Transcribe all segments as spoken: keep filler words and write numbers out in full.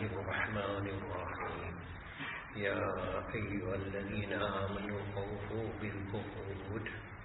الرحمن الرحيم يا أيها الذين آمنوا أوفوا بالعقود.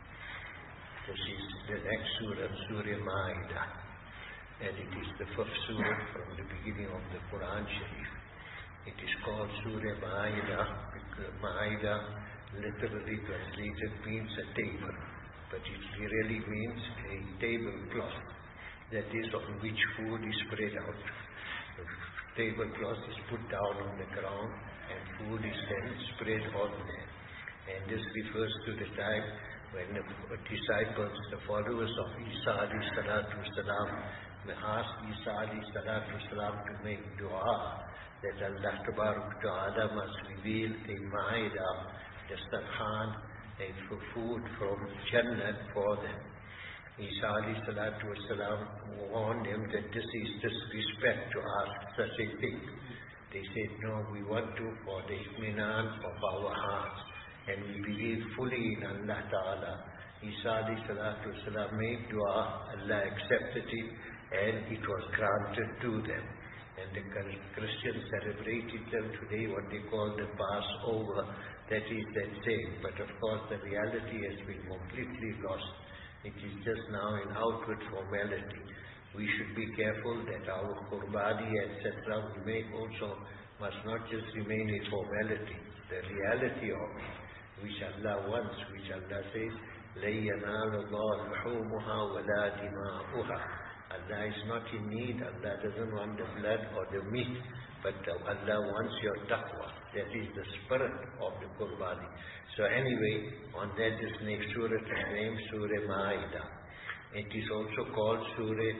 This is the next surah, Surah Ma'idah, and it is the first surah from the beginning of the Quran Sharif. It is called Surah Ma'idah because Ma'idah literally translated means a table, but it really means a tablecloth, that is on which food is spread out. The tablecloth is put down on the ground and food is then spread on there. And this refers to the time when the disciples, the followers of Isa alayhi salatu wasalam, asked Isa alayhi salatu wasalam to make dua that Allah tabarak ta'ala must reveal a ma'idah, dastarkhan, a food from Jannah for them. Isa alayhi salatu wasalam warned them that this is disrespect to ask such a thing. They said, no, we want to for the itminan of our hearts, and we believe fully in Allah Ta'ala. Isa alayhi salatu wasalam made dua, Allah accepted it, and it was granted to them. And the Christians celebrated them today, what they call the Passover, that is that same. But of course the reality has been completely lost. It is just now an outward formality. We should be careful that our qurbani, et cetera, we make also must not just remain a formality. The reality of it, which Allah wants, which Allah says, لَن يَنَالَ اللَّهَ لُحُومُهَا وَلَا دِمَاؤُهَا. Allah is not in need. Allah doesn't want the blood or the meat, but Allah wants your taqwa. That is the spirit of the qurbani. So anyway, on that this next surah is named Surah Ma'idah. It is also called Surah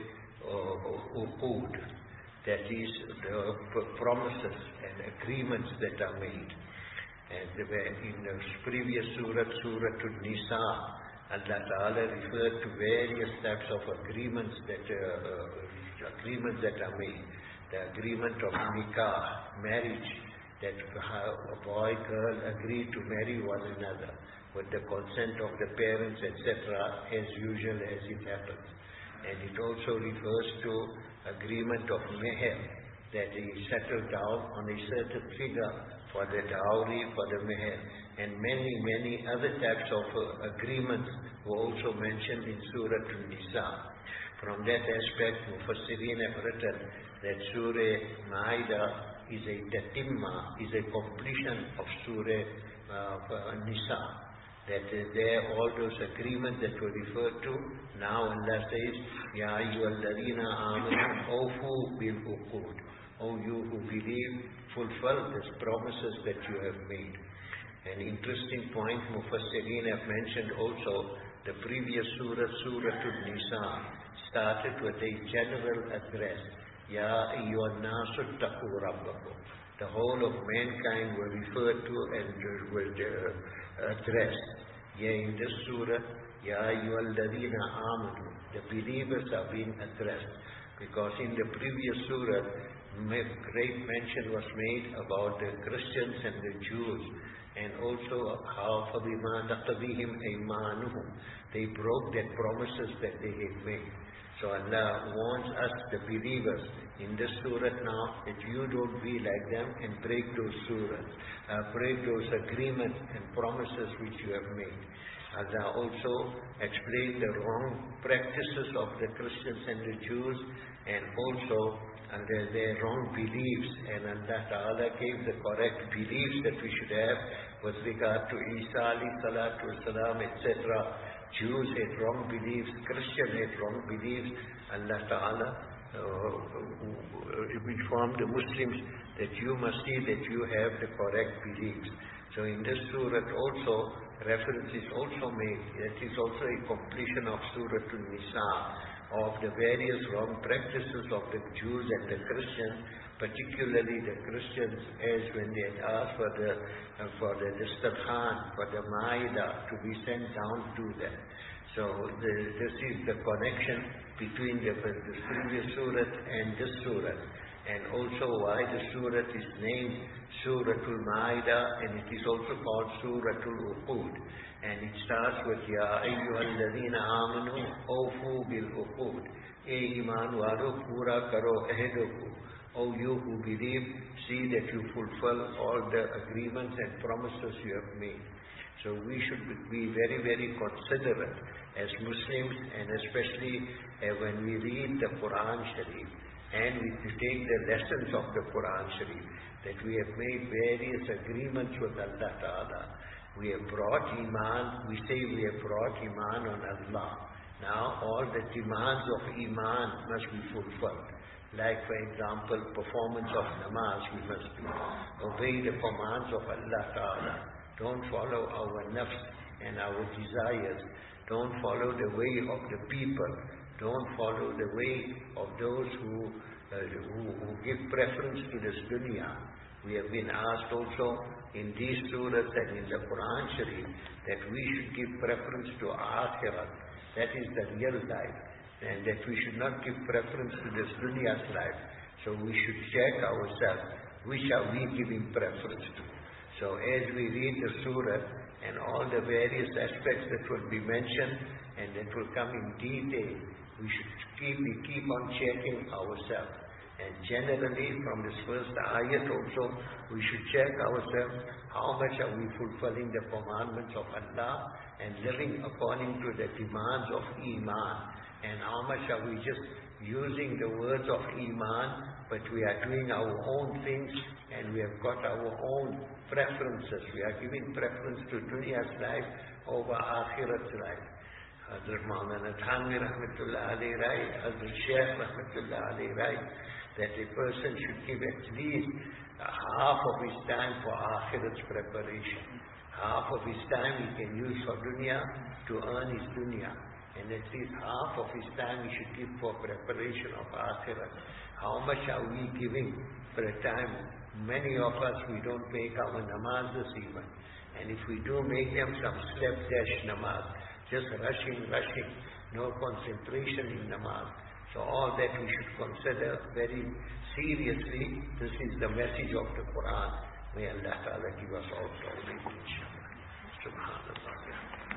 uh, Uqud. That is the promises and agreements that are made. And in the previous surah, Surah An-Nisa, Allah Ta'ala referred to various types of agreements that uh, agreements that are made. The agreement of nikah, marriage, that a boy, girl agree to marry one another with the consent of the parents, et cetera, as usual as it happens. And it also refers to agreement of meher, that he settled down on a certain figure for the dowry, for the meher. And many, many other types of uh, agreements were also mentioned in Surah An-Nisa. From that aspect, Mufassirin have written that Surah Ma'idah is a tatimma, is a completion of Surah uh, Nisa. That uh, there all those agreements that were referred to, now Allah says, Ya ayyuhalladhina amanu awfu bil uqud. O you who believe, fulfill these promises that you have made. An interesting point Mufassirin have mentioned also, the previous surah, Surah An-Nisa, started with a general address. Ya ayyuhan nasu taqu rabbakum. The whole of mankind were referred to and were uh, addressed. Yea, in this surah, Ya ayyuhal ladhina amanu, the believers are being addressed. Because in the previous surah, great mention was made about the Christians and the Jews, and also how فَبِمَا نَقْضِهِمْ أَيْمَانُهُمْ, they broke their promises that they had made. So Allah warns us, the believers, in this surah now, that you don't be like them and break those surahs, uh, break those agreements and promises which you have made. Allah also explained the wrong practices of the Christians and the Jews, and also under their wrong beliefs, and Allah Ta'ala gave the correct beliefs that we should have with regard to Isa alayhi salatu wasalam, et cetera. Jews had wrong beliefs, Christians had wrong beliefs. Allah Ta'ala uh, informed the Muslims that you must see that you have the correct beliefs. So in this surah also, reference is also made, that is also a completion of Surah An-Nisa, of the various wrong practices of the Jews and the Christians, particularly the Christians, as when they had asked for the uh, for the dastarkhan, for the ma'idah to be sent down to them. So the, this is the connection between the, the previous surah and this surah, and also why the surah is named Suratul Ma'idah, and it is also called Suratul Uqud. And it starts with Ya ayyuhalladhina amanu awfu bil uqud. E iman walo pura karo ahdo ko. O you who believe, see that you fulfill all the agreements and promises you have made. So we should be very, very considerate as Muslims, and especially uh, when we read the Quran Sharif and we take the lessons of the Quran Sharif, that we have made various agreements with Allah Ta'ala. We have brought Iman, we say we have brought Iman on Allah. Now all the demands of Iman must be fulfilled. Like for example, performance of namaz, we must do. Obey the commands of Allah Ta'ala. Don't follow our nafs and our desires. Don't follow the way of the people. Don't follow the way of those who, uh, who, who give preference to this dunya. We have been asked also in these surahs and in the Quran Sharif that we should give preference to Akhirat. That is the real life. And that we should not give preference to this dunya's life. So we should check ourselves, which are we giving preference to. So as we read the surah and all the various aspects that will be mentioned and that will come in detail, we should keep, we keep on checking ourselves. And generally from this first ayat also, we should check ourselves, how much are we fulfilling the commandments of Allah and living according to the demands of Iman, and how much are we just using the words of Iman, but we are doing our own things and we have got our own preferences. We are giving preference to Dunya's life over Akhirat's life. Hazrat Maulana Thanvi Rahmatullah alayhi write, Hazrat Shaykh Rahmatullah alayhi write, that a person should give at least half of his time for Akhirat's preparation. Half of his time he can use for dunya to earn his dunya. And at least half of his time he should give for preparation of Akhirat. How much are we giving for a time? Many of us, we don't make our namazes even. And if we do make them, some slapdash namaz, just rushing, rushing, no concentration in namaz. So all that we should consider very seriously. This is the message of the Quran. May Allah Ta'ala give us all tawfiq, inshallah. Subhanallah.